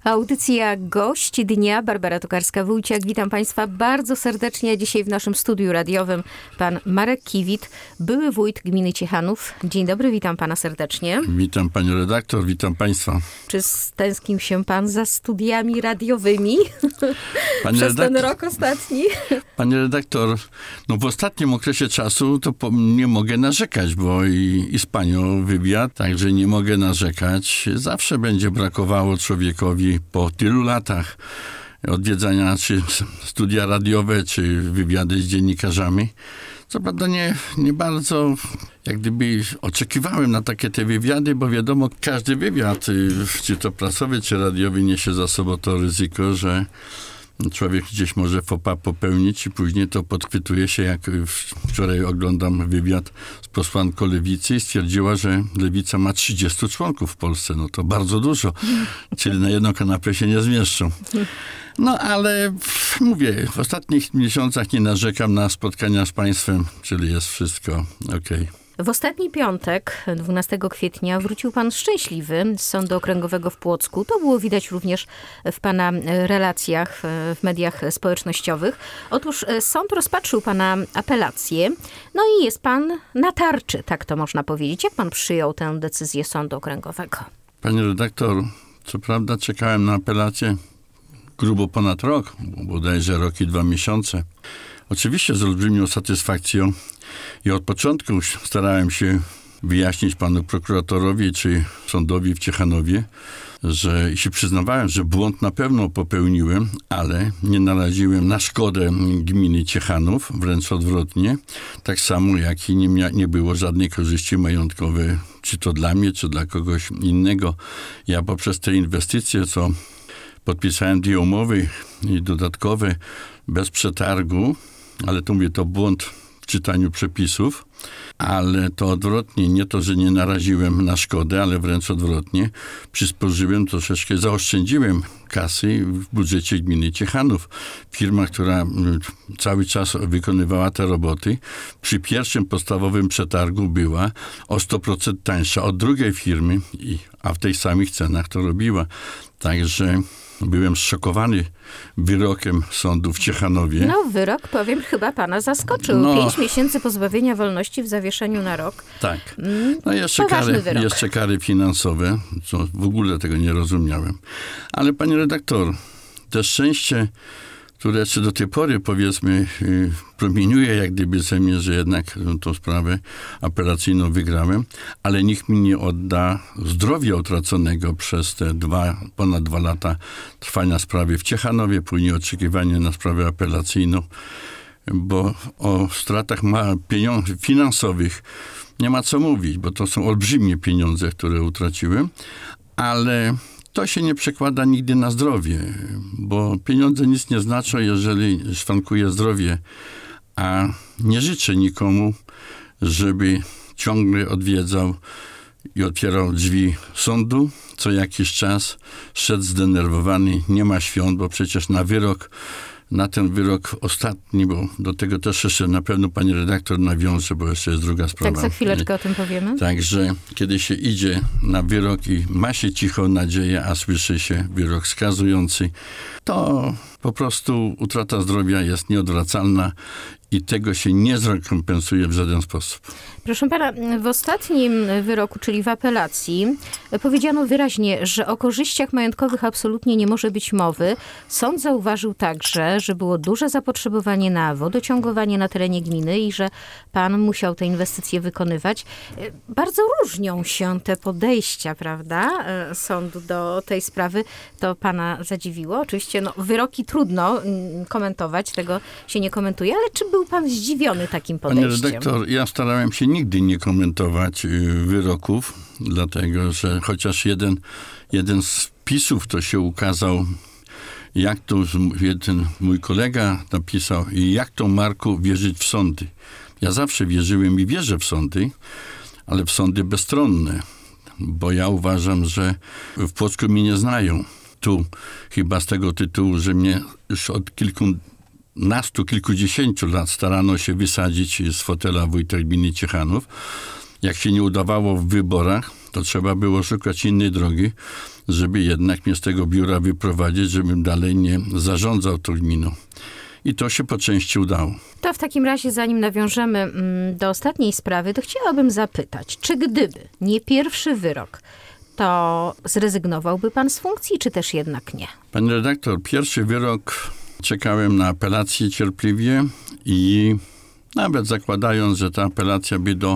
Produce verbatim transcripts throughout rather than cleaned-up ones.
Audycja Gość Dnia, Barbara Tokarska-Wójciak. Witam Państwa bardzo serdecznie. Dzisiaj w naszym studiu radiowym pan Marek Kiwit, były wójt gminy Ciechanów. Dzień dobry, witam pana serdecznie. Witam panią redaktor, witam państwa. Czy stęsknił się pan za studiami radiowymi Pani przez redaktor, ten rok ostatni? Panie redaktor, no w ostatnim okresie czasu to po, nie mogę narzekać, bo i, i z panią wywiad, także nie mogę narzekać. Zawsze będzie brakowało człowiekowi po tylu latach odwiedzania czy studia radiowe, czy wywiady z dziennikarzami. Co prawda nie, nie bardzo jak gdyby oczekiwałem na takie te wywiady, bo wiadomo, każdy wywiad, czy to prasowy, czy radiowy, niesie za sobą to ryzyko, że człowiek gdzieś może faux pas popełnić i później to podchwytuje się, jak wczoraj oglądam wywiad z posłanką Lewicy i stwierdziła, że Lewica ma trzydziestu członków w Polsce. No to bardzo dużo, czyli na jedną kanapę się nie zmieszczą. No ale mówię, w ostatnich miesiącach nie narzekam na spotkania z państwem, czyli jest wszystko okej. Okay. W ostatni piątek, dwunastego kwietnia, wrócił pan szczęśliwy z Sądu Okręgowego w Płocku. To było widać również w pana relacjach w mediach społecznościowych. Otóż sąd rozpatrzył pana apelację, no i jest pan na tarczy, tak to można powiedzieć. Jak pan przyjął tę decyzję Sądu Okręgowego? Panie redaktor, co prawda czekałem na apelację grubo ponad rok, bodajże rok i dwa miesiące. Oczywiście z olbrzymią satysfakcją i od początku starałem się wyjaśnić panu prokuratorowi czy sądowi w Ciechanowie, że się przyznawałem, że błąd na pewno popełniłem, ale nie naraziłem na szkodę gminy Ciechanów, wręcz odwrotnie. Tak samo jak i nie, mia- nie było żadnej korzyści majątkowej, czy to dla mnie, czy dla kogoś innego. Ja poprzez te inwestycje, co podpisałem dwie umowy i dodatkowe bez przetargu, ale tu mówię, to błąd w czytaniu przepisów, ale to odwrotnie, nie to, że nie naraziłem na szkodę, ale wręcz odwrotnie, przysporzyłem troszeczkę, zaoszczędziłem kasy w budżecie gminy Ciechanów. Firma, która cały czas wykonywała te roboty, przy pierwszym podstawowym przetargu była o sto procent tańsza od drugiej firmy, a w tych samych cenach to robiła. Także byłem zszokowany wyrokiem sądu w Ciechanowie. No wyrok, powiem, chyba pana zaskoczył. No, Pięć miesięcy pozbawienia wolności w zawieszeniu na rok. Tak. No jeszcze kary, jeszcze kary finansowe, co w ogóle tego nie rozumiałem. Ale panie redaktor, to szczęście, które czy do tej pory, powiedzmy, yy, promieniuje jak gdyby ze mnie, że jednak tą sprawę apelacyjną wygrałem, ale nikt mi nie odda zdrowia utraconego przez te dwa, ponad dwa lata trwania sprawy w Ciechanowie, później oczekiwanie na sprawę apelacyjną, bo o stratach ma pieniądze finansowych nie ma co mówić, bo to są olbrzymie pieniądze, które utraciłem, ale to się nie przekłada nigdy na zdrowie, bo pieniądze nic nie znaczą, jeżeli szwankuje zdrowie, a nie życzę nikomu, żeby ciągle odwiedzał i otwierał drzwi sądu co jakiś czas, szedł zdenerwowany, nie ma świąt, bo przecież na wyrok, na ten wyrok ostatni, bo do tego też jeszcze na pewno pani redaktor nawiąże, bo jeszcze jest druga sprawa. Tak, za chwileczkę o tym powiemy. Także kiedy się idzie na wyrok i ma się cichą nadzieję, a słyszy się wyrok skazujący, to po prostu utrata zdrowia jest nieodwracalna i tego się nie zrekompensuje w żaden sposób. Proszę pana, w ostatnim wyroku, czyli w apelacji, powiedziano wyraźnie, że o korzyściach majątkowych absolutnie nie może być mowy. Sąd zauważył także, że było duże zapotrzebowanie na wodociągowanie na terenie gminy i że pan musiał te inwestycje wykonywać. Bardzo różnią się te podejścia, prawda, sądu do tej sprawy. To pana zadziwiło? Oczywiście no, wyroki trudno komentować, tego się nie komentuje, ale czy był pan zdziwiony takim podejściem? Panie redaktor, ja starałem się nigdy nie komentować wyroków, dlatego że chociaż jeden, jeden z wpisów to się ukazał, jak to jeden mój kolega napisał, jak to, Marku, wierzyć w sądy. Ja zawsze wierzyłem i wierzę w sądy, ale w sądy bezstronne, bo ja uważam, że w Płocku mnie nie znają. Tu chyba z tego tytułu, że mnie już od kilkunastu, kilkudziesięciu lat starano się wysadzić z fotela wójta gminy Ciechanów. Jak się nie udawało w wyborach, to trzeba było szukać innej drogi, żeby jednak mnie z tego biura wyprowadzić, żebym dalej nie zarządzał tą gminą. I to się po części udało. To w takim razie, zanim nawiążemy mm, do ostatniej sprawy, to chciałabym zapytać, czy gdyby nie pierwszy wyrok, to zrezygnowałby pan z funkcji, czy też jednak nie? Pani redaktor, pierwszy wyrok czekałem na apelację cierpliwie i nawet zakładając, że ta apelacja by do,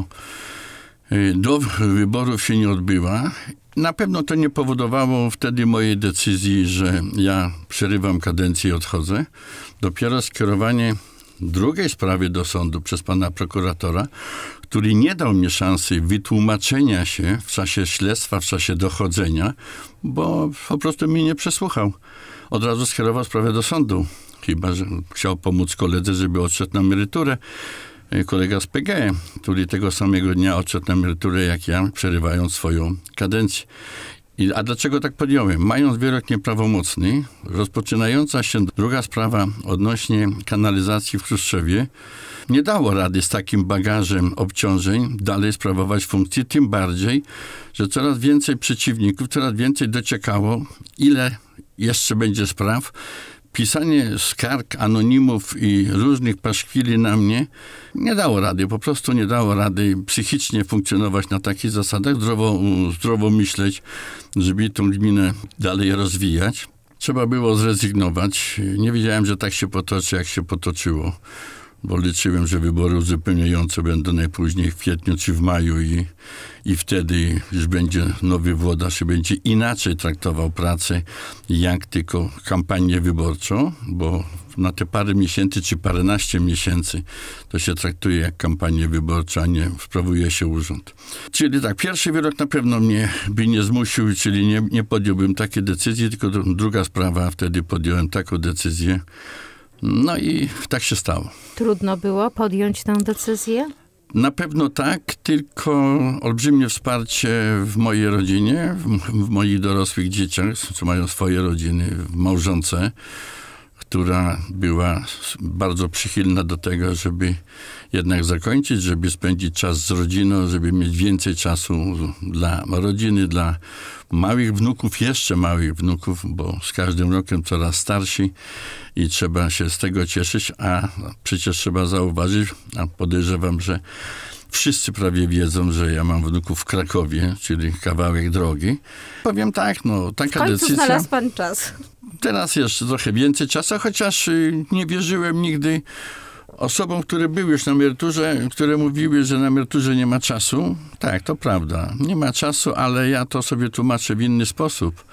do wyborów się nie odbyła, na pewno to nie powodowało wtedy mojej decyzji, że ja przerywam kadencję i odchodzę. Dopiero skierowanie drugiej sprawy do sądu przez pana prokuratora, który nie dał mi szansy wytłumaczenia się w czasie śledztwa, w czasie dochodzenia, bo po prostu mnie nie przesłuchał. Od razu skierował sprawę do sądu. Chyba że chciał pomóc koledze, żeby odszedł na emeryturę. Kolega z P G, który tego samego dnia odszedł na emeryturę jak ja, przerywając swoją kadencję. I, a dlaczego tak podjąłem? Mając wyrok nieprawomocny, rozpoczynająca się druga sprawa odnośnie kanalizacji w Chruszczowie, nie dało rady z takim bagażem obciążeń dalej sprawować funkcji, tym bardziej, że coraz więcej przeciwników, coraz więcej dociekało, ile jeszcze będzie spraw. Pisanie skarg, anonimów i różnych paszkwili na mnie nie dało rady, po prostu nie dało rady psychicznie funkcjonować na takich zasadach, zdrowo, zdrowo myśleć, żeby tą gminę dalej rozwijać. Trzeba było zrezygnować. Nie wiedziałem, że tak się potoczy, jak się potoczyło, bo liczyłem, że wybory uzupełniające będą najpóźniej w kwietniu czy w maju i, i wtedy już będzie nowy włodarz i będzie inaczej traktował pracę, jak tylko kampanię wyborczą, bo na te parę miesięcy czy paręnaście miesięcy to się traktuje jak kampanię wyborczą, a nie sprawuje się urząd. Czyli tak, pierwszy wyrok na pewno mnie by nie zmusił, czyli nie, nie podjąłbym takiej decyzji, tylko druga sprawa, wtedy podjąłem taką decyzję. No i tak się stało. Trudno było podjąć tę decyzję? Na pewno tak, tylko olbrzymie wsparcie w mojej rodzinie, w, w moich dorosłych dzieciach, co mają swoje rodziny, w małżonce, która była bardzo przychylna do tego, żeby jednak zakończyć, żeby spędzić czas z rodziną, żeby mieć więcej czasu dla rodziny, dla małych wnuków, jeszcze małych wnuków, bo z każdym rokiem coraz starsi i trzeba się z tego cieszyć, a przecież trzeba zauważyć, a podejrzewam, że wszyscy prawie wiedzą, że ja mam wnuków w Krakowie, czyli kawałek drogi. Powiem tak, no taka W końcu decyzja... znalazł pan czas. Teraz jeszcze trochę więcej czasu, chociaż nie wierzyłem nigdy osobom, które były już na emeryturze, które mówiły, że na emeryturze nie ma czasu. Tak, to prawda. Nie ma czasu, ale ja to sobie tłumaczę w inny sposób.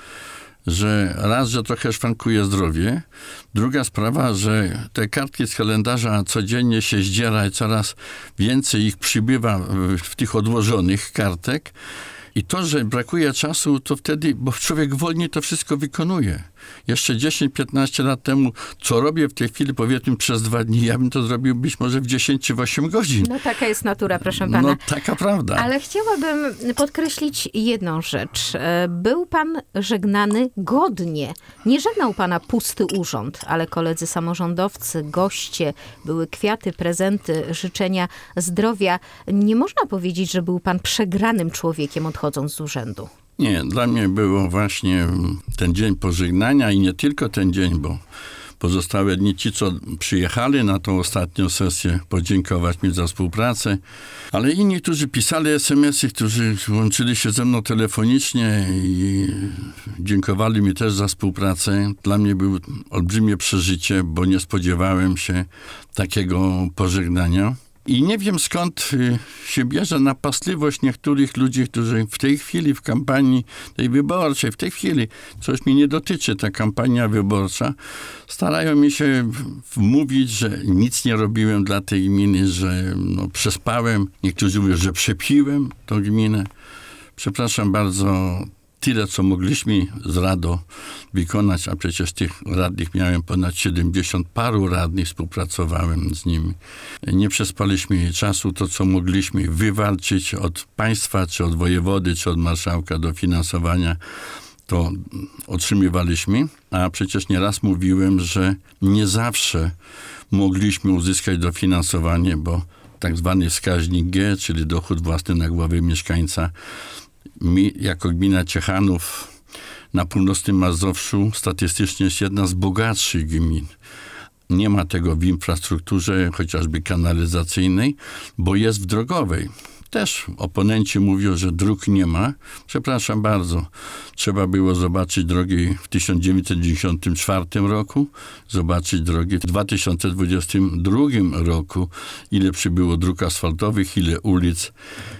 Że raz, że trochę szwankuje zdrowie. Druga sprawa, że te kartki z kalendarza codziennie się zdziera i coraz więcej ich przybywa w, w tych odłożonych kartek. I to, że brakuje czasu, to wtedy, bo człowiek wolniej to wszystko wykonuje. Jeszcze dziesięć piętnaście lat temu, co robię w tej chwili, powiedzmy przez dwa dni, ja bym to zrobił być może w dziesięć czy w osiem godzin. No taka jest natura, proszę pana. No taka prawda. Ale chciałabym podkreślić jedną rzecz. Był pan żegnany godnie. Nie żegnał pana pusty urząd, ale koledzy samorządowcy, goście, były kwiaty, prezenty, życzenia zdrowia. Nie można powiedzieć, że był pan przegranym człowiekiem odchodząc z urzędu. Nie, dla mnie było właśnie ten dzień pożegnania i nie tylko ten dzień, bo pozostałe dni ci, co przyjechali na tą ostatnią sesję, podziękować mi za współpracę, ale inni, którzy pisali es em esy, którzy łączyli się ze mną telefonicznie i dziękowali mi też za współpracę. Dla mnie było olbrzymie przeżycie, bo nie spodziewałem się takiego pożegnania. I nie wiem, skąd się bierze napastliwość niektórych ludzi, którzy w tej chwili w kampanii tej wyborczej, w tej chwili, co już mnie nie dotyczy, ta kampania wyborcza, starają mi się wmówić, że nic nie robiłem dla tej gminy, że no, przespałem. Niektórzy mówią, że przepiłem tą gminę. Przepraszam bardzo, tyle, co mogliśmy z RADO wykonać, a przecież tych radnych miałem ponad siedemdziesiąt, paru radnych, współpracowałem z nimi. Nie przespaliśmy czasu, to co mogliśmy wywalczyć od państwa, czy od wojewody, czy od marszałka dofinansowania, to otrzymywaliśmy, a przecież nieraz mówiłem, że nie zawsze mogliśmy uzyskać dofinansowanie, bo tak zwany wskaźnik G, czyli dochód własny na głowę mieszkańca, mi jako gmina Ciechanów na północnym Mazowszu statystycznie jest jedna z bogatszych gmin. Nie ma tego w infrastrukturze, chociażby kanalizacyjnej, bo jest w drogowej. Też oponenci mówią, że dróg nie ma. Przepraszam bardzo. Trzeba było zobaczyć drogi w tysiąc dziewięćset dziewięćdziesiątym czwartym roku, zobaczyć drogi w dwa tysiące dwudziestym drugim roku, ile przybyło dróg asfaltowych, ile ulic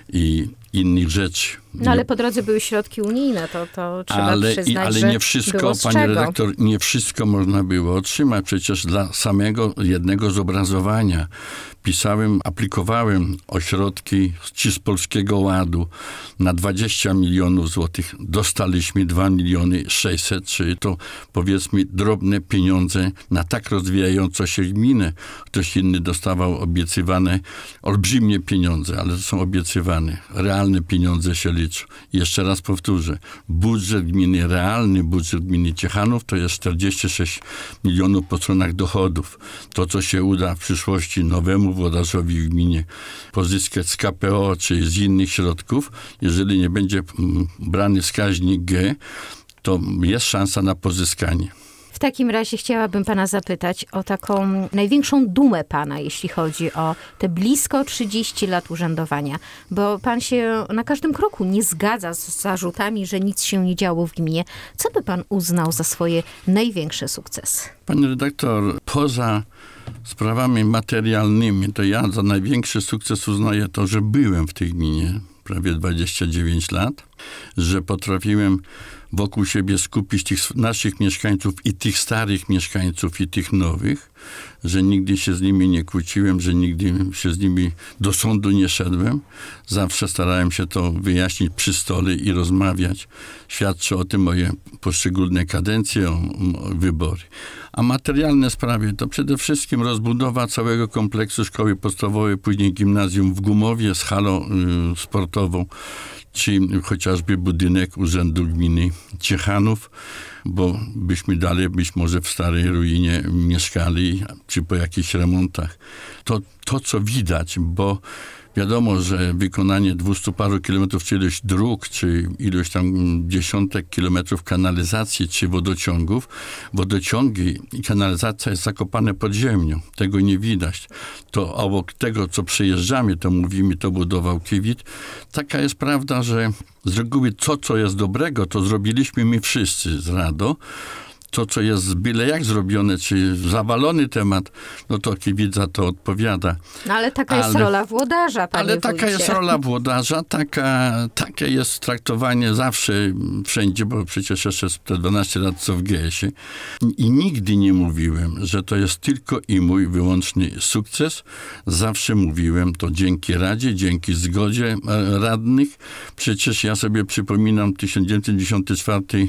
i innych rzeczy. No ale po drodze były środki unijne, to, to trzeba ale, przyznać, i, ale że nie wszystko, było z pani czego. redaktor, nie wszystko można było otrzymać. Przecież dla samego jednego zobrazowania pisałem, aplikowałem o środki ci z Polskiego Ładu na dwadzieścia milionów złotych. Dostaliśmy dwa miliony sześćset, czyli to powiedzmy drobne pieniądze na tak rozwijającą się gminę. Ktoś inny dostawał obiecywane olbrzymie pieniądze, ale to są obiecywane. Realne pieniądze się liczą. Jeszcze raz powtórzę. Budżet gminy, realny budżet gminy Ciechanów to jest czterdzieści sześć milionów po stronach dochodów. To, co się uda w przyszłości nowemu włodarzowi w gminie pozyskać z K P O czy z innych środków, jeżeli nie będzie brany wskaźnik G, to jest szansa na pozyskanie. W takim razie chciałabym pana zapytać o taką największą dumę pana, jeśli chodzi o te blisko trzydzieści lat urzędowania, bo pan się na każdym kroku nie zgadza z zarzutami, że nic się nie działo w gminie. Co by pan uznał za swoje największe sukcesy? Pani redaktor, poza sprawami materialnymi, to ja za największy sukces uznaję to, że byłem w tej gminie prawie dwadzieścia dziewięć lat, że potrafiłem wokół siebie skupić tych naszych mieszkańców i tych starych mieszkańców i tych nowych, że nigdy się z nimi nie kłóciłem, że nigdy się z nimi do sądu nie szedłem. Zawsze starałem się to wyjaśnić przy stole i rozmawiać. Świadczy o tym moje poszczególne kadencje, o, o wybory. A materialne sprawy to przede wszystkim rozbudowa całego kompleksu szkoły podstawowej, później gimnazjum w Gumowie z halą y, sportową, czy chociażby budynek Urzędu Gminy Ciechanów, bo byśmy dalej być może w starej ruinie mieszkali, czy po jakichś remontach. To, to co widać, bo wiadomo, że wykonanie dwustu paru kilometrów, czy ilość dróg, czy ilość tam dziesiątek kilometrów kanalizacji, czy wodociągów, wodociągi i kanalizacja jest zakopane pod ziemią. Tego nie widać. To obok tego, co przejeżdżamy, to mówimy, to budował Kiewit. Taka jest prawda, że z reguły to, co jest dobrego, to zrobiliśmy my wszyscy z RADO. To, co jest byle jak zrobione, czy zawalony temat, no to Kiewit za to odpowiada. No ale taka ale, jest rola włodarza, panie Ale taka wójcie. jest rola włodarza, taka, takie jest traktowanie zawsze, wszędzie, bo przecież jeszcze te dwanaście lat co w G S ie. I nigdy nie mówiłem, że to jest tylko i mój wyłączny sukces. Zawsze mówiłem to dzięki Radzie, dzięki zgodzie radnych. Przecież ja sobie przypominam tysiąc dziewięćset dziewięćdziesiąty czwarty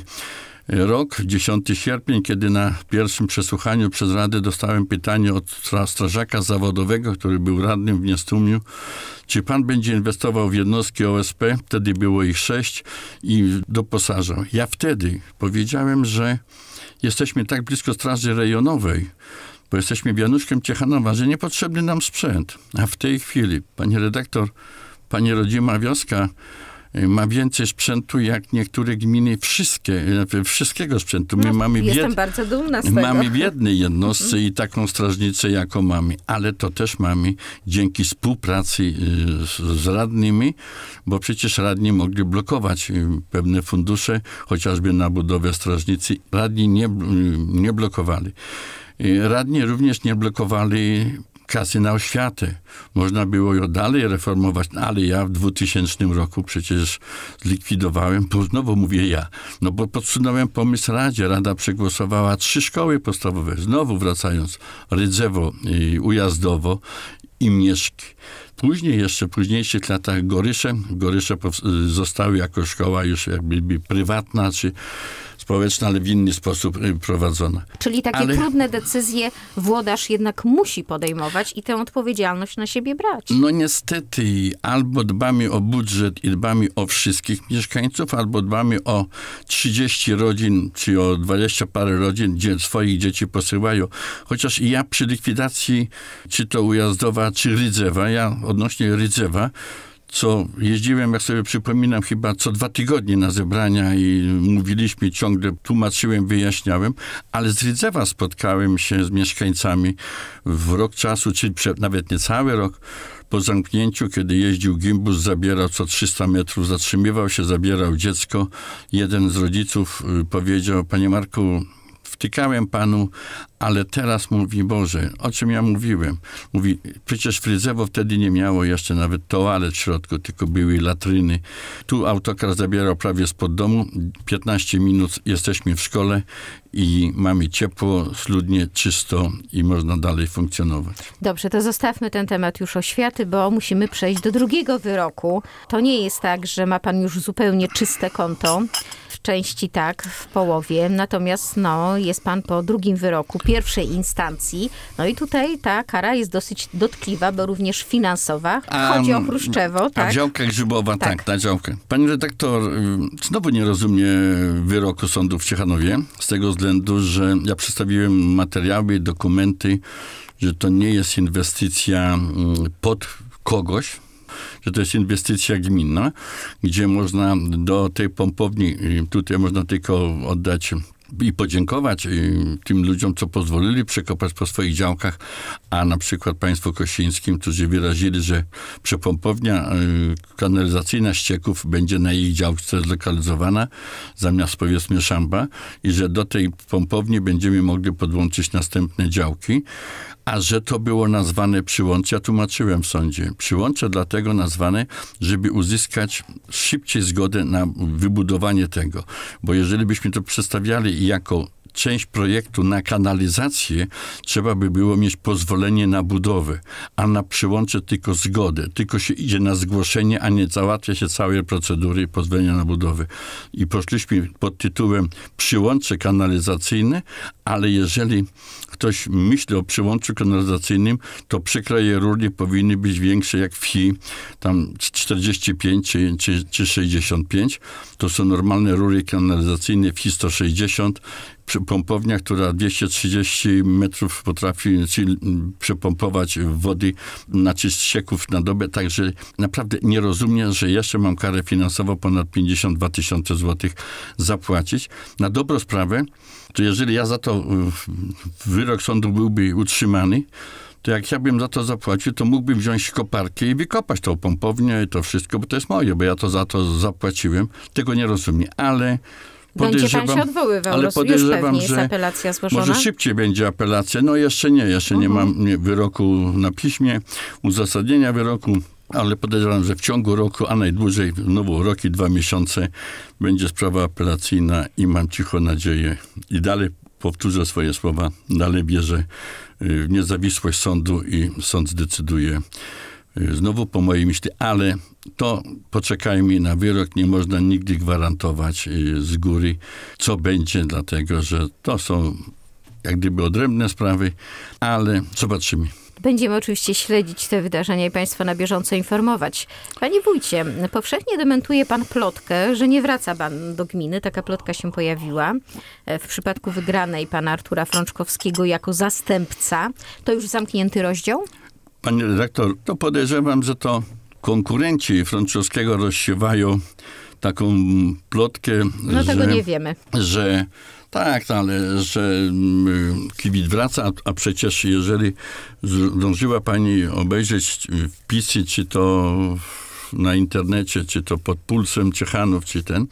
rok, dziesiątego sierpnia, kiedy na pierwszym przesłuchaniu przez Radę dostałem pytanie od strażaka zawodowego, który był radnym w Niestumiu, czy pan będzie inwestował w jednostki O S P, wtedy było ich sześć, i doposażał. Ja wtedy powiedziałem, że jesteśmy tak blisko Straży Rejonowej, bo jesteśmy wianuszkiem Ciechanowa, że niepotrzebny nam sprzęt. A w tej chwili, pani redaktor, pani rodzima wioska ma więcej sprzętu jak niektóre gminy, wszystkie, wszystkiego sprzętu. My no, mamy jestem bied... bardzo dumna z tego. Mamy w jednej jednostce i taką strażnicę, jaką mamy, ale to też mamy dzięki współpracy z, z radnymi, bo przecież radni mogli blokować pewne fundusze, chociażby na budowę strażnicy. Radni nie, nie blokowali. Radni również nie blokowali kasy na oświatę. Można było ją dalej reformować, ale ja w dwutysięcznym roku przecież zlikwidowałem, bo znowu mówię ja, no bo podsunąłem pomysł Radzie. Rada przegłosowała trzy szkoły podstawowe. Znowu wracając, Rydzewo, Ujazdowo i Mieszki. Później, jeszcze w późniejszych latach Gorysze. Gorysze zostały jako szkoła już jakby prywatna, czy społeczna, ale w inny sposób prowadzona. Czyli takie ale... trudne decyzje włodarz jednak musi podejmować i tę odpowiedzialność na siebie brać. No niestety, albo dbamy o budżet i dbamy o wszystkich mieszkańców, albo dbamy o trzydzieści rodzin, czy o dwadzieścia parę rodzin, gdzie swoich dzieci posyłają. Chociaż i ja przy likwidacji, czy to Ujazdowa, czy Rydzewa, ja odnośnie Rydzewa, co jeździłem, jak sobie przypominam, chyba co dwa tygodnie na zebrania i mówiliśmy ciągle, tłumaczyłem, wyjaśniałem, ale z Rydzewa spotkałem się z mieszkańcami w rok czasu, czy nawet nie cały rok, po zamknięciu, kiedy jeździł gimbus, zabierał co trzysta metrów, zatrzymywał się, zabierał dziecko. Jeden z rodziców powiedział: panie Marku, wtykałem panu, ale teraz mówi, Boże, o czym ja mówiłem? Mówi, przecież Rydzewo wtedy nie miało jeszcze nawet toalet w środku, tylko były latryny. Tu autokar zabierał prawie spod domu, piętnaście minut jesteśmy w szkole i mamy ciepło, schludnie, czysto i można dalej funkcjonować. Dobrze, to zostawmy ten temat już oświaty, bo musimy przejść do drugiego wyroku. To nie jest tak, że ma pan już zupełnie czyste konto. W części tak, w połowie. Natomiast no, jest pan po drugim wyroku pierwszej instancji. No i tutaj ta kara jest dosyć dotkliwa, bo również finansowa. Chodzi A, o Chruszczewo, A tak? działka grzybowa, tak. Tak. tak, na działkę. Pani redaktor, znowu nie rozumie wyroku sądu w Ciechanowie, z tego względu, że ja przedstawiłem materiały, dokumenty, że to nie jest inwestycja pod kogoś, że to jest inwestycja gminna, gdzie można do tej pompowni, tutaj można tylko oddać i podziękować tym ludziom, co pozwolili przekopać po swoich działkach, a na przykład państwu kościńskim, którzy wyrazili, że przepompownia kanalizacyjna ścieków będzie na ich działce zlokalizowana, zamiast powiedzmy szamba, i że do tej pompowni będziemy mogli podłączyć następne działki, a że to było nazwane przyłącze, ja tłumaczyłem w sądzie. Przyłącze dlatego nazwane, żeby uzyskać szybciej zgodę na wybudowanie tego. Bo jeżeli byśmy to przedstawiali jako część projektu na kanalizację, trzeba by było mieć pozwolenie na budowę, a na przyłącze tylko zgodę. Tylko się idzie na zgłoszenie, a nie załatwia się całej procedury pozwolenia na budowę. I poszliśmy pod tytułem przyłącze kanalizacyjne, ale jeżeli ktoś myśli o przyłączu kanalizacyjnym, to przekroje rurki powinny być większe jak wsi, tam czterdzieści pięć czy, czy, czy sześćdziesiąt pięć. To są normalne rury kanalizacyjne, wsi sto sześćdziesiąt. Pompownia, która dwieście trzydzieści metrów potrafi przepompować wody, znaczy ścieków na dobę, także naprawdę nie rozumiem, że jeszcze mam karę finansową ponad pięćdziesiąt dwa tysiące złotych zapłacić. Na dobrą sprawę, to jeżeli ja za to wyrok sądu byłby utrzymany, to jak ja bym za to zapłacił, to mógłbym wziąć koparkę i wykopać tą pompownię i to wszystko, bo to jest moje, bo ja to za to zapłaciłem. Tego nie rozumiem, ale Będzie pan się odwoływał, ale roz, już podejrzewam, pewnie jest że apelacja złożona? może szybciej będzie apelacja. No jeszcze nie, jeszcze uh-huh. nie mam nie, wyroku na piśmie, uzasadnienia wyroku, ale podejrzewam, że w ciągu roku, a najdłużej, znowu rok i dwa miesiące, będzie sprawa apelacyjna i mam cicho nadzieję. I dalej powtórzę swoje słowa, dalej wierzę w niezawisłość sądu i sąd zdecyduje znowu po mojej myśli, ale to poczekajmy na wyrok, nie można nigdy gwarantować z góry, co będzie, dlatego że to są jak gdyby odrębne sprawy, ale zobaczymy. Będziemy oczywiście śledzić te wydarzenia i państwa na bieżąco informować. Panie wójcie, powszechnie dementuje pan plotkę, że nie wraca pan do gminy. Taka plotka się pojawiła w przypadku wygranej pana Artura Frączkowskiego jako zastępca. To już zamknięty rozdział? Panie redaktor, to podejrzewam, że to konkurenci Frączkowskiego rozsiewają taką plotkę, No że, tego nie wiemy. że tak, ale że Kiewit wraca, a przecież jeżeli zdążyła pani obejrzeć wpisy, czy to na internecie, czy to pod Pulsem Ciechanów, czy ten,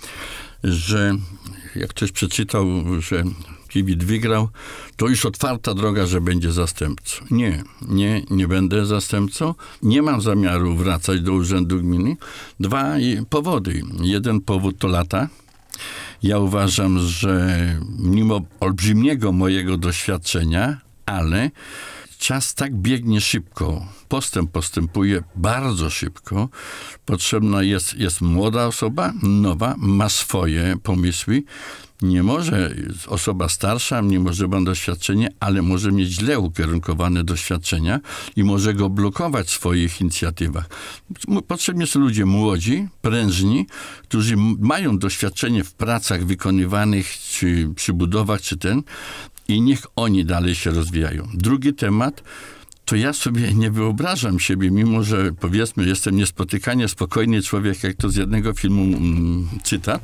że jak ktoś przeczytał, że Kiewit wygrał, to już otwarta droga, że będzie zastępcą. Nie, nie, nie będę zastępcą. Nie mam zamiaru wracać do urzędu gminy. Dwa powody. Jeden powód to lata. Ja uważam, że mimo olbrzymiego mojego doświadczenia, ale czas tak biegnie szybko. Postęp postępuje bardzo szybko. Potrzebna jest, jest młoda osoba, nowa, ma swoje pomysły. Nie może osoba starsza, nie może ma doświadczenia, ale może mieć źle ukierunkowane doświadczenia i może go blokować w swoich inicjatywach. Potrzebni są ludzie młodzi, prężni, którzy mają doświadczenie w pracach wykonywanych, czy przy budowach, czy ten, i niech oni dalej się rozwijają. Drugi temat to ja sobie nie wyobrażam siebie, mimo że powiedzmy jestem niespotykanie spokojny człowiek, jak to z jednego filmu mm, cytat,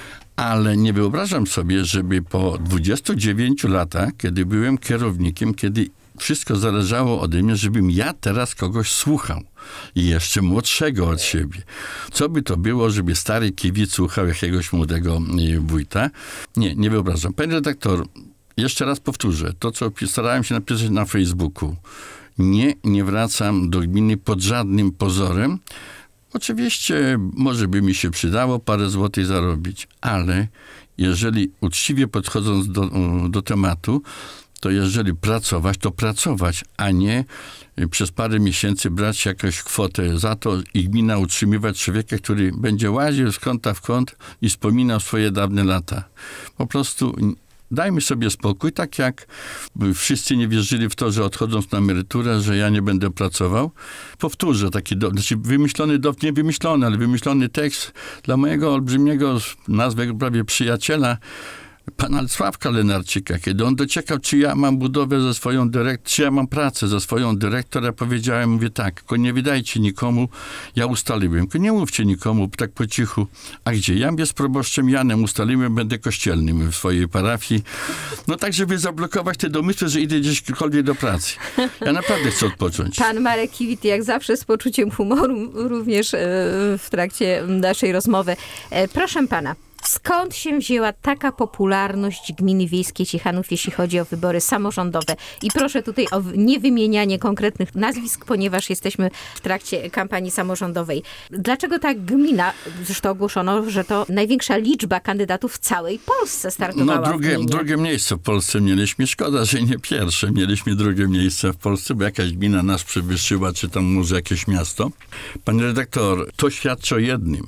ale nie wyobrażam sobie, żeby po dwudziestu dziewięciu latach, kiedy byłem kierownikiem, kiedy wszystko zależało ode mnie, żebym ja teraz kogoś słuchał. I jeszcze młodszego od siebie. Co by to było, żeby stary kibic słuchał jakiegoś młodego wójta? Nie, nie wyobrażam. Panie redaktor, jeszcze raz powtórzę. To, co starałem się napisać na Facebooku. Nie, nie wracam do gminy pod żadnym pozorem. Oczywiście może by mi się przydało parę złotych zarobić, ale jeżeli uczciwie podchodząc do, do tematu, to jeżeli pracować, to pracować, a nie przez parę miesięcy brać jakąś kwotę za to i gmina utrzymywać człowieka, który będzie łaził z kąta w kąt i wspominał swoje dawne lata. Po prostu dajmy sobie spokój, tak jak wszyscy nie wierzyli w to, że odchodząc na emeryturę, że ja nie będę pracował. Powtórzę taki, do, znaczy wymyślony, do, nie wymyślony, ale wymyślony tekst dla mojego olbrzymiego, nazwę prawie przyjaciela, pana Sławka Lenarczyka, kiedy on dociekał, czy ja mam budowę ze swoją dyrektor, czy ja mam pracę ze swoją dyrektor, ja powiedziałem, mówię tak, tylko nie wydajcie nikomu, ja ustaliłem, tylko nie mówcie nikomu, tak po cichu, a gdzie? Ja mówię z proboszczem Janem ustaliłem, będę kościelnym w swojej parafii, no tak, żeby zablokować te domysły, że idę gdzieśkolwiek do pracy. Ja naprawdę chcę odpocząć. Pan Marek Kiwit, jak zawsze z poczuciem humoru, również w trakcie naszej rozmowy. Proszę pana, skąd się wzięła taka popularność gminy wiejskiej Ciechanów, jeśli chodzi o wybory samorządowe? I proszę tutaj o niewymienianie konkretnych nazwisk, ponieważ jesteśmy w trakcie kampanii samorządowej. Dlaczego ta gmina, zresztą ogłoszono, że to największa liczba kandydatów w całej Polsce startowała No drugie, w drugie miejsce w Polsce mieliśmy. Szkoda, że nie pierwsze. Mieliśmy drugie miejsce w Polsce, bo jakaś gmina nas przewyższyła, czy tam może jakieś miasto. Panie redaktor, to świadczy o jednym.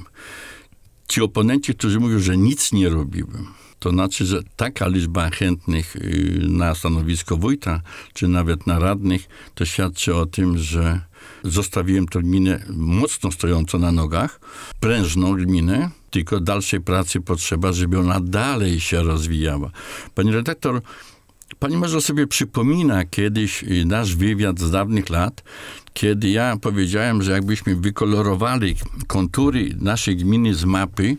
Ci oponenci, którzy mówią, że nic nie robiłem, to znaczy, że taka liczba chętnych na stanowisko wójta, czy nawet na radnych, to świadczy o tym, że zostawiłem tę gminę mocno stojącą na nogach, prężną gminę, tylko dalszej pracy potrzeba, żeby ona dalej się rozwijała. Pani redaktor, pani może sobie przypomina kiedyś nasz wywiad z dawnych lat, kiedy ja powiedziałem, że jakbyśmy wykolorowali kontury naszej gminy z mapy,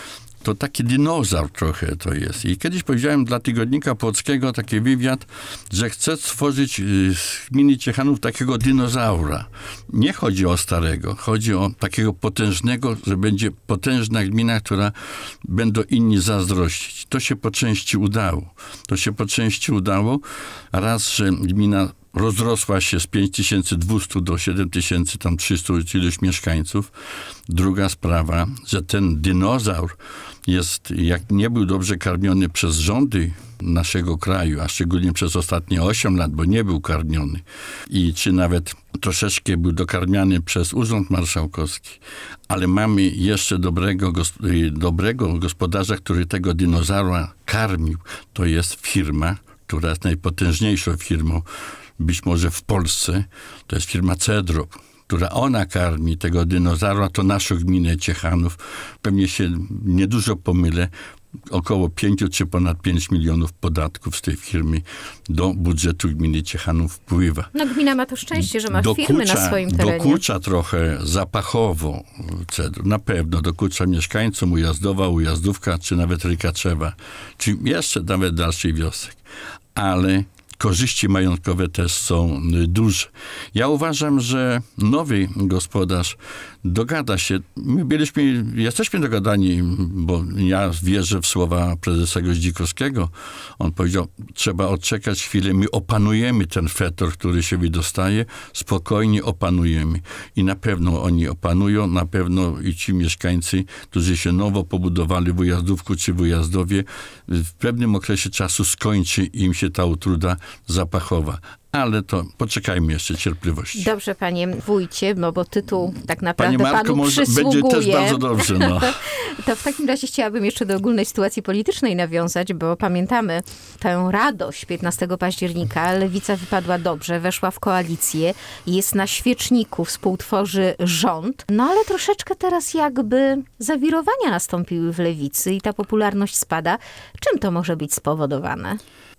to taki dinozaur trochę to jest. I kiedyś powiedziałem dla Tygodnika Polskiego taki wywiad, że chcę stworzyć z gminy Ciechanów takiego dinozaura. Nie chodzi o starego, chodzi o takiego potężnego, że będzie potężna gmina, która będą inni zazdrościć. To się po części udało. To się po części udało. Raz, że gmina rozrosła się z pięć tysięcy dwieście do siedem tysięcy trzysta iluś mieszkańców. Druga sprawa, że ten dinozaur jest, jak nie był dobrze karmiony przez rządy naszego kraju, a szczególnie przez ostatnie osiem lat, bo nie był karmiony i czy nawet troszeczkę był dokarmiany przez Urząd Marszałkowski, ale mamy jeszcze dobrego, dobrego gospodarza, który tego dinozaura karmił. To jest firma, która jest najpotężniejszą firmą być może w Polsce, to jest firma Cedrop, która ona karmi tego dinozaura, to naszą gminę Ciechanów. Pewnie się niedużo pomylę, około pięć czy ponad pięć milionów podatków z tej firmy do budżetu gminy Ciechanów wpływa. No gmina ma to szczęście, że ma dokucza, firmy na swoim terenie. Dokucza trochę zapachowo Cedrop, na pewno dokucza mieszkańcom Ujazdowa, Ujazdówka, czy nawet Rykaczewa, czy jeszcze nawet dalszych wiosek. Ale korzyści majątkowe też są duże. Ja uważam, że nowy gospodarz dogada się. My byliśmy, jesteśmy dogadani, bo ja wierzę w słowa prezesa Goździkowskiego. On powiedział, trzeba odczekać chwilę, my opanujemy ten fetor, który się wydostaje, spokojnie opanujemy. I na pewno oni opanują, na pewno i ci mieszkańcy, którzy się nowo pobudowali w Ujazdówku czy w Ujazdowie, w pewnym okresie czasu skończy im się ta utruda zapachowa. Ale to poczekajmy jeszcze cierpliwości. Dobrze, panie wójcie, no bo tytuł tak naprawdę Panie Marku, panu może przysługuje. będzie też bardzo dobrze. No. To w takim razie chciałabym jeszcze do ogólnej sytuacji politycznej nawiązać, bo pamiętamy tę radość piętnastego października. Lewica wypadła dobrze, weszła w koalicję, jest na świeczniku, współtworzy rząd. No ale troszeczkę teraz jakby zawirowania nastąpiły w lewicy i ta popularność spada. Czym to może być spowodowane?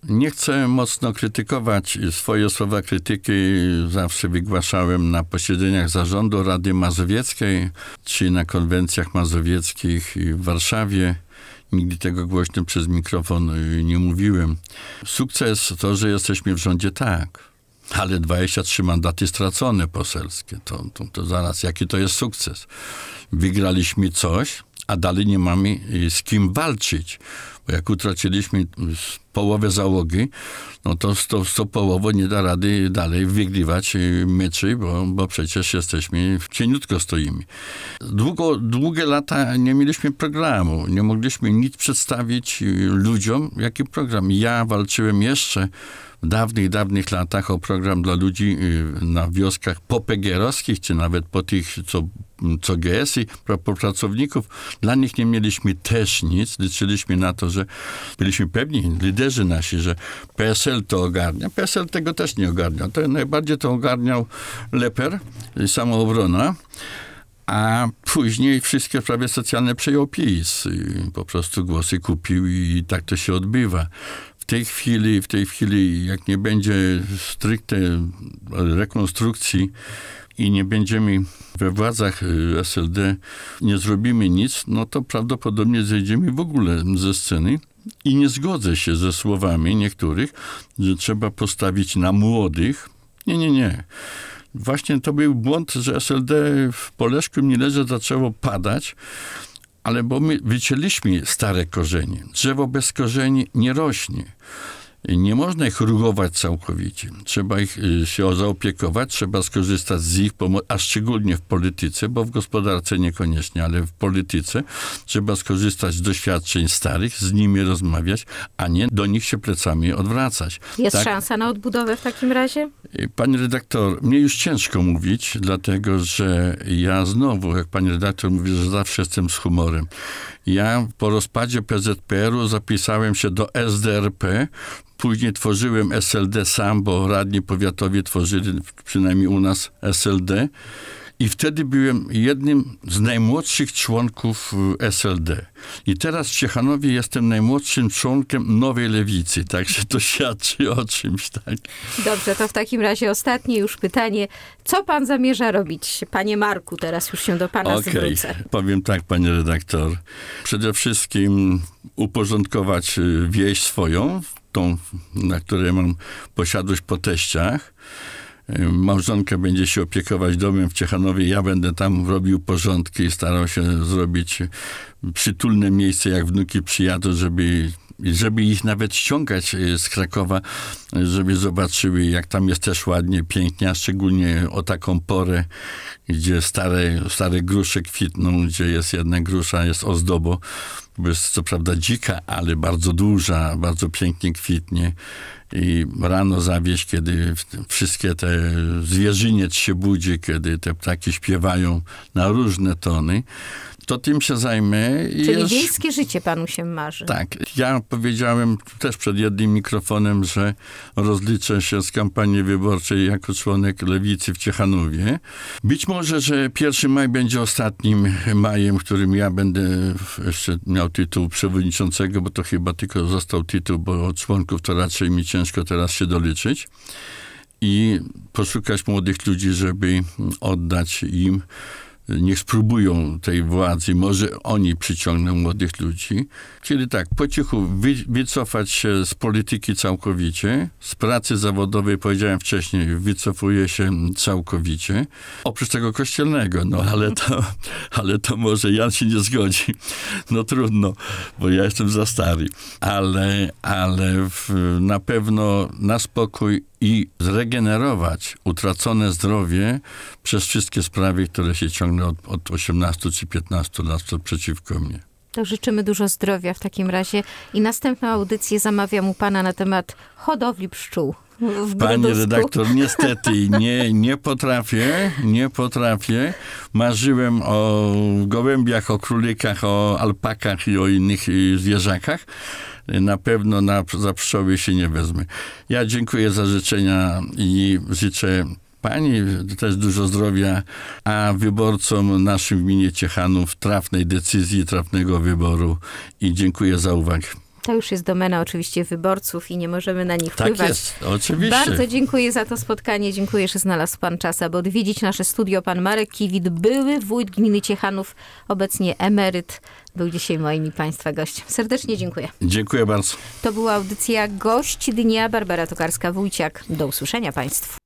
Nie chcę mocno krytykować. Swoje słowa krytyki zawsze wygłaszałem na posiedzeniach zarządu Rady Mazowieckiej, czy na konwencjach mazowieckich w Warszawie. Nigdy tego głośno przez mikrofon nie mówiłem. Sukces to, że jesteśmy w rządzie, tak. Ale dwadzieścia trzy mandaty stracone poselskie. To, to, to zaraz, jaki to jest sukces? Wygraliśmy coś, a dalej nie mamy z kim walczyć. Bo jak utraciliśmy połowę załogi, no to z, to, z tą połową nie da rady dalej wygrywać meczy, bo, bo przecież jesteśmy, cieniutko stoimy. Długo, długie lata nie mieliśmy programu. Nie mogliśmy nic przedstawić ludziom. Jaki program? Ja walczyłem jeszcze w dawnych, dawnych latach o program dla ludzi na wioskach popegerowskich, czy nawet po tych, co, co G S y, po pracowników. Dla nich nie mieliśmy też nic. Liczyliśmy na to, że byliśmy pewni, liderzy nasi, że P S L to ogarnia. P S L tego też nie ogarnia. To najbardziej to ogarniał Leper, Samoobrona, a później wszystkie sprawy socjalne przejął PiS. Po prostu głosy kupił i tak to się odbywa. W tej chwili, w tej chwili, jak nie będzie stricte rekonstrukcji i nie będziemy we władzach S L D, nie zrobimy nic, no to prawdopodobnie zejdziemy w ogóle ze sceny. I nie zgodzę się ze słowami niektórych, że trzeba postawić na młodych. Nie, nie, nie. Właśnie to był błąd, że S L D w Poleszku Millerze zaczęło padać, ale bo my wycięliśmy stare korzenie. Drzewo bez korzeni nie rośnie. Nie można ich rugować całkowicie. Trzeba ich się zaopiekować, trzeba skorzystać z ich pomocy, a szczególnie w polityce, bo w gospodarce niekoniecznie, ale w polityce trzeba skorzystać z doświadczeń starych, z nimi rozmawiać, a nie do nich się plecami odwracać. Jest tak? szansa na odbudowę w takim razie? Pani redaktor, mnie już ciężko mówić, dlatego że ja znowu, jak pani redaktor mówi, że zawsze jestem z humorem. Ja po rozpadzie P Z P R u zapisałem się do S D R P, później tworzyłem S L D sam, bo radni powiatowi tworzyli, przynajmniej u nas, S L D. I wtedy byłem jednym z najmłodszych członków S L D. I teraz w Ciechanowie jestem najmłodszym członkiem Nowej Lewicy. Także to świadczy o czymś, tak? Dobrze, to w takim razie ostatnie już pytanie. Co pan zamierza robić? Panie Marku, teraz już się do pana Okej, zwrócę. powiem tak, pani redaktor. Przede wszystkim uporządkować wieś swoją, tą, na której mam posiadłość po teściach. Małżonka będzie się opiekować domem w Ciechanowie, ja będę tam robił porządki i starał się zrobić przytulne miejsce, jak wnuki przyjadą, żeby, żeby ich nawet ściągać z Krakowa, żeby zobaczyły, jak tam jest też ładnie, pięknie, a szczególnie o taką porę, gdzie stare, stare grusze kwitną, gdzie jest jedna grusza, jest ozdobo, bo jest co prawda dzika, ale bardzo duża, bardzo pięknie kwitnie. I rano zawieść, kiedy wszystkie te zwierzyniec się budzi, kiedy te ptaki śpiewają na różne tony, to tym się zajmę. I Czyli już... wiejskie życie panu się marzy. Tak. Ja powiedziałem też przed jednym mikrofonem, że rozliczę się z kampanii wyborczej jako członek Lewicy w Ciechanowie. Być może, że pierwszy maj będzie ostatnim majem, w którym ja będę jeszcze miał tytuł przewodniczącego, bo to chyba tylko został tytuł, bo od członków to raczej mi ciężko teraz się doliczyć. I poszukać młodych ludzi, żeby oddać im, niech spróbują tej władzy, może oni przyciągną młodych ludzi. Czyli tak, po cichu wy, wycofać się z polityki całkowicie, z pracy zawodowej, powiedziałem wcześniej, wycofuję się całkowicie. Oprócz tego kościelnego, no ale to, ale to może Jan się nie zgodzi. No trudno, bo ja jestem za stary. Ale, ale w, na pewno na spokój i zregenerować utracone zdrowie przez wszystkie sprawy, które się ciągną od, od osiemnastu czy piętnastu lat przeciwko mnie. To życzymy dużo zdrowia w takim razie. I następną audycję zamawiam u pana na temat hodowli pszczół w Pani Brudusku. redaktor, niestety nie, nie potrafię, nie potrafię. Marzyłem o gołębiach, o królikach, o alpakach i o innych zwierzakach. Na pewno na, za pszczoły się nie wezmę. Ja dziękuję za życzenia i życzę pani też dużo zdrowia, a wyborcom naszym w gminie Ciechanów trafnej decyzji, trafnego wyboru i dziękuję za uwagę. To już jest domena oczywiście wyborców i nie możemy na nich Tak wpływać. jest, oczywiście. Bardzo dziękuję za to spotkanie. Dziękuję, że znalazł pan czas, aby odwiedzić nasze studio. Pan Marek Kiwit, były wójt gminy Ciechanów, obecnie emeryt, był dzisiaj moim i państwa gościem. Serdecznie dziękuję. Dziękuję bardzo. To była audycja Gość Dnia. Barbara Tokarska-Wójciak. Do usłyszenia państwu.